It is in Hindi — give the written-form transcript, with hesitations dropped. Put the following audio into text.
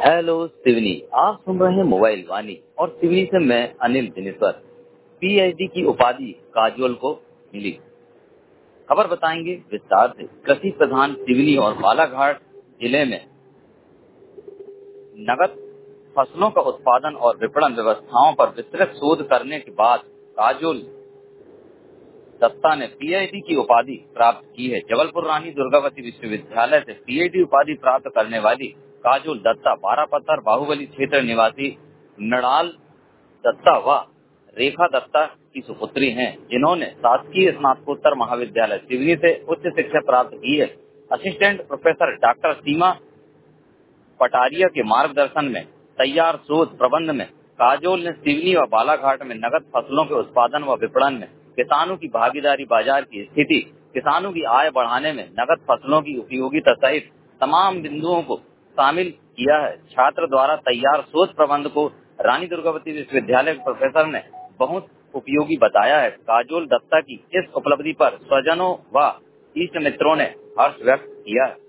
हेलो सिवनी, आप सुन रहे हैं मोबाइल वाणी और सिवनी से मैं अनिल दिनेश्वर। पीएचडी की उपाधि काजोल को मिली, खबर बताएंगे विस्तार से। कृषि प्रधान सिवनी और बालाघाट जिले में नगद फसलों का उत्पादन और विपणन व्यवस्थाओं पर विस्तृत शोध करने के बाद काजोल दत्ता ने पीएचडी की उपाधि प्राप्त की है। जबलपुर रानी दुर्गावती विश्वविद्यालय से पीएचडी उपाधि प्राप्त करने वाली काजोल दत्ता बारापत्थर बाहुबली क्षेत्र निवासी नड़ाल दत्ता व रेखा दत्ता की सुपुत्री हैं, जिन्होंने शासकीय स्नातकोत्तर महाविद्यालय सिवनी से उच्च शिक्षा प्राप्त की है। Assistant professor doctor Seema Pataria के मार्गदर्शन में तैयार शोध प्रबंध में काजोल ने सिवनी व बालाघाट में नगद फसलों के उत्पादन व विपणन में किसानों की भागीदारी, बाजार की स्थिति, किसानों की आय बढ़ाने में नगद फसलों की उपयोगिता सहित तमाम बिंदुओं को शामिल किया है। छात्र द्वारा तैयार शोध प्रबंध को रानी दुर्गावती विश्वविद्यालय के प्रोफेसर ने बहुत उपयोगी बताया है। काजोल दत्ता की इस उपलब्धि पर स्वजनों व इष्ट मित्रों ने हर्ष व्यक्त किया है।